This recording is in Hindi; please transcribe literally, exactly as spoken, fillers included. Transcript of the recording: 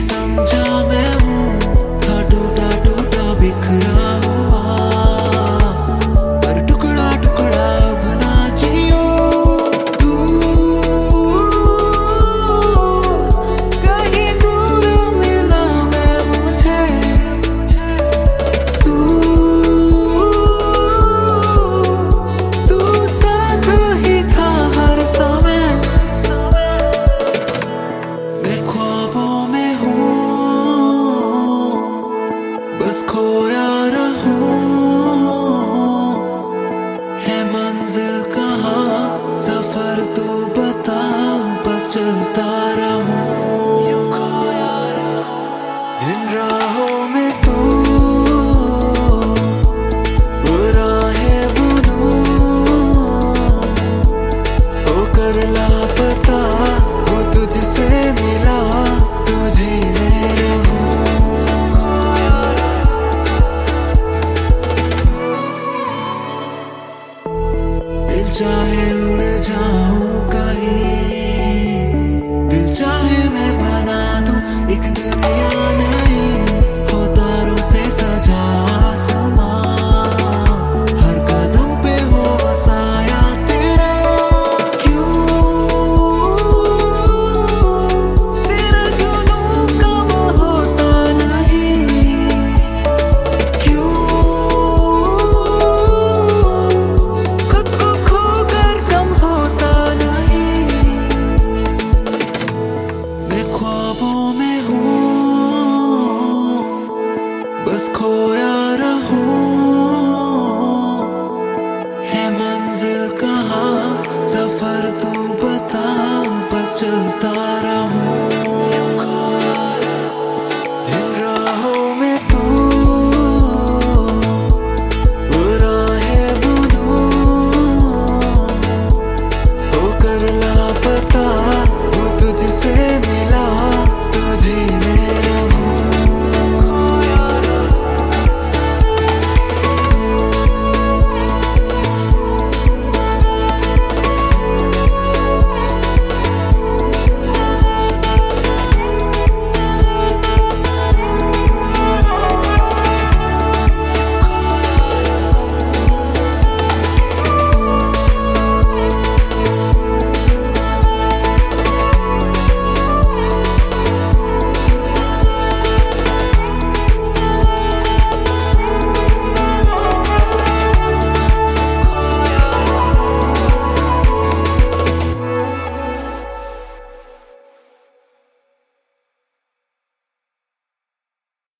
समझा मैं हूँ, था टूटा टूटा बिखरा हुआ, पर टुकड़ा टुकड़ा अब ना जियूं। तू कहीं दूर मिला मैं मुझे, तू तू साथ ही था हर समय। मैं ख्वाबों में हूँ, बस खोया रहूं, है मंजिल कहाँ, सफर तू बता, बस चलता रहूं, यूं खोया रहूं जिन राहों में तू, वो राहें बुनूं, होकर लापता, वो तुझसे मिला, तुझी में रहूं। दिल चाहे उड़ जाऊं कहीं, दिल चाहे मैं बना दूं एक दुनिया नई, हो तारों से सजा आसमां, हर कदम पे हो साया तेरा। क्यों तेरा जुनून कम होता नहीं, क्यों खुद को खोकर कम होता नहीं। मैं ख्वाबों में हूँ, बस खोया रहूं, है मंजिल कहाँ, सफर तू बता, बस चलता रहूं।